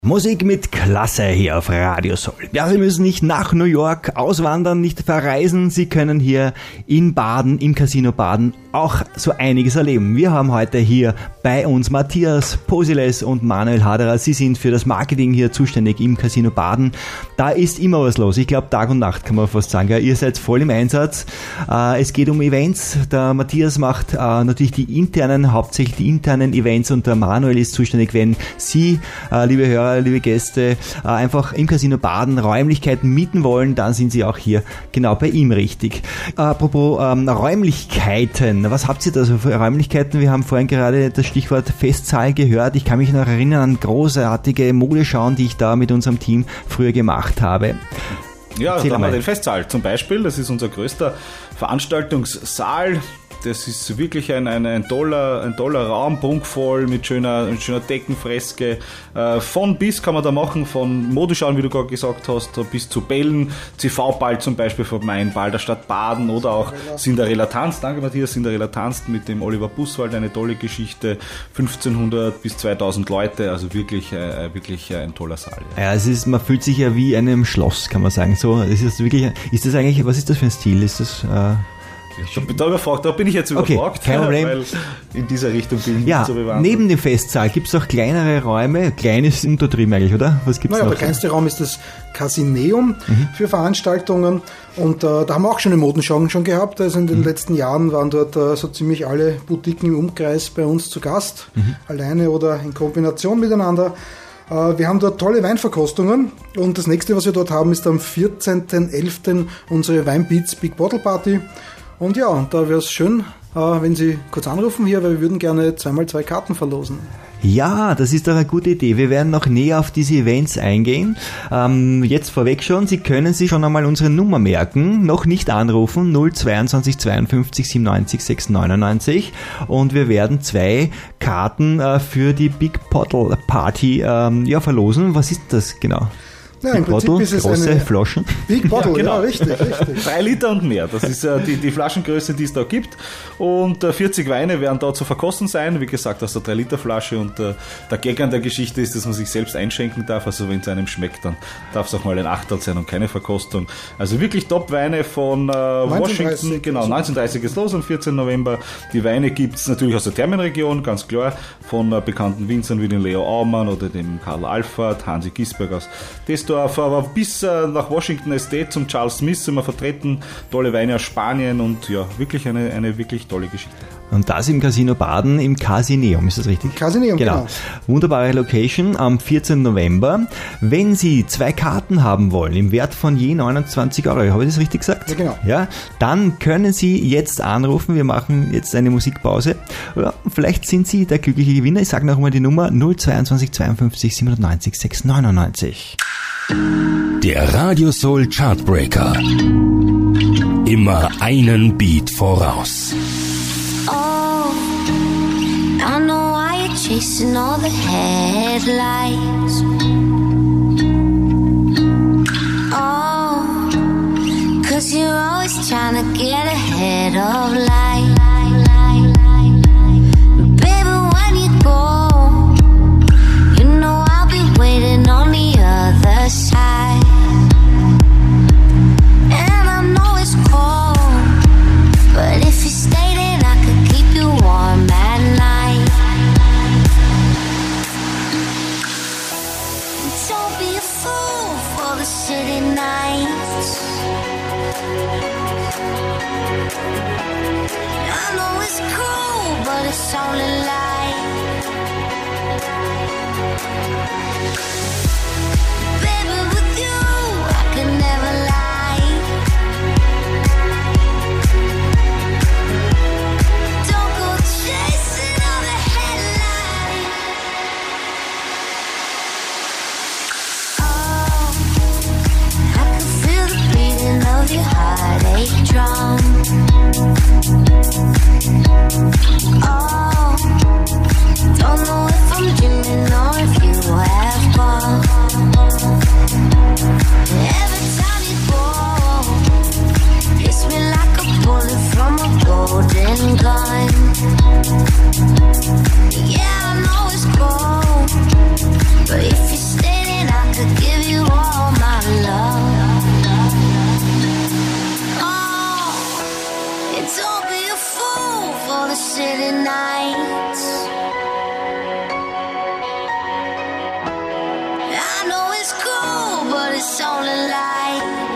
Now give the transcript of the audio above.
Musik mit Klasse hier auf Radio Soul. Ja, Sie müssen nicht nach New York auswandern, nicht verreisen. Sie können hier in Baden, im Casino Baden auch so einiges erleben. Wir haben heute hier bei uns Matthias Posiles und Manuel Haderer. Sie sind für das Marketing hier zuständig im Casino Baden. Da ist immer was los. Ich glaube Tag und Nacht kann man fast sagen. Ja, ihr seid voll im Einsatz. Es geht um Events. Der Matthias macht natürlich hauptsächlich die internen Events und der Manuel ist zuständig, wenn Sie, liebe Hörer, liebe Gäste, einfach im Casino Baden Räumlichkeiten mieten wollen, dann sind Sie auch hier genau bei ihm richtig. Apropos Räumlichkeiten, was habt ihr da so für Räumlichkeiten? Wir haben vorhin gerade das Stichwort Festsaal gehört. Ich kann mich noch erinnern an großartige Modeschauen, die ich da mit unserem Team früher gemacht habe. Ja, da haben wir den Festsaal zum Beispiel. Das ist unser größter Veranstaltungssaal. Das ist wirklich ein toller Raum, prunkvoll, mit schöner Deckenfreske. Von bis kann man da machen, von Modeschauen, wie du gerade gesagt hast, bis zu Bällen, CV-Ball zum Beispiel vom Mainball der Stadt Baden oder auch Cinderella Tanz. Danke Matthias, Cinderella Tanzt mit dem Oliver Busswald, eine tolle Geschichte, 1500 bis 2000 Leute, also wirklich ein toller Saal. Ja, man fühlt sich ja wie in einem Schloss, kann man sagen. So, was ist das für ein Stil? Ist das... Da bin ich jetzt überfragt, weil in dieser Richtung bin ich nicht so bewandert. Neben dem Festsaal gibt es auch kleinere Räume, kleines untertrieben eigentlich, oder? Was gibt's noch? Der kleinste Raum ist das Casineum für Veranstaltungen und da haben wir auch schon eine Modenschau schon gehabt. Also in den letzten Jahren waren dort so ziemlich alle Boutiquen im Umkreis bei uns zu Gast, alleine oder in Kombination miteinander. Wir haben dort tolle Weinverkostungen und das nächste, was wir dort haben, ist am 14.11. unsere Weinbeats Big Bottle Party. Und ja, da wäre es schön, wenn Sie kurz anrufen hier, weil wir würden gerne 2x2 Karten verlosen. Ja, das ist doch eine gute Idee. Wir werden noch näher auf diese Events eingehen. Jetzt vorweg schon, Sie können sich schon einmal unsere Nummer merken. Noch nicht anrufen, 022 52 97 699. Und wir werden 2 Karten für die Big Bottle Party verlosen. Was ist das genau? Ja, im Prinzip ist es große Flaschen. Big Bottle, genau. Ja, richtig. 3 Liter und mehr, das ist die Flaschengröße, die es da gibt. Und 40 Weine werden da zu verkosten sein, wie gesagt, aus der 3-Liter-Flasche. Und der Gag an der Geschichte ist, dass man sich selbst einschenken darf. Also wenn es einem schmeckt, dann darf es auch mal ein Achtel sein und keine Verkostung. Also wirklich Top-Weine von Washington. Genau, 1930 ist los am 14. November. Die Weine gibt es natürlich aus der Thermenregion, ganz klar, von bekannten Winzern wie den Leo Aumann oder dem Karl Alfert, Hansi Gisberg aus Desdorf, aber bis nach Washington Estate zum Charles Smith sind wir vertreten, tolle Weine aus Spanien und ja, wirklich eine wirklich tolle Geschichte. Und das im Casino Baden, im Casineum, ist das richtig? Casineum, genau. Wunderbare Location am 14. November. Wenn Sie 2 Karten haben wollen, im Wert von je 29 €, habe ich das richtig gesagt? Ja, genau. Ja, dann können Sie jetzt anrufen. Wir machen jetzt eine Musikpause. Ja, vielleicht sind Sie der glückliche Gewinner. Ich sage noch einmal die Nummer 022 52 97 699. Der Radio Soul Chartbreaker. Immer einen Beat voraus. Oh, I know why you're chasing all the headlights. Oh, 'cause you're always trying to get ahead of life. Baby, when you go, you know I'll be waiting on the other side. And I know it's cold, but if you stay then I could keep you warm at night. Don't be a fool for the city nights. I know it's cool, but it's only light. Baby, with you I can never lie. Don't go chasing all the headlights. Oh, I can feel the beating of your heartache drum. Oh, don't know if I'm dreaming or if you have gone. Every time you go, hits me like a bullet from a golden gun. Yeah, I know it's cold, but if you stay it's only light.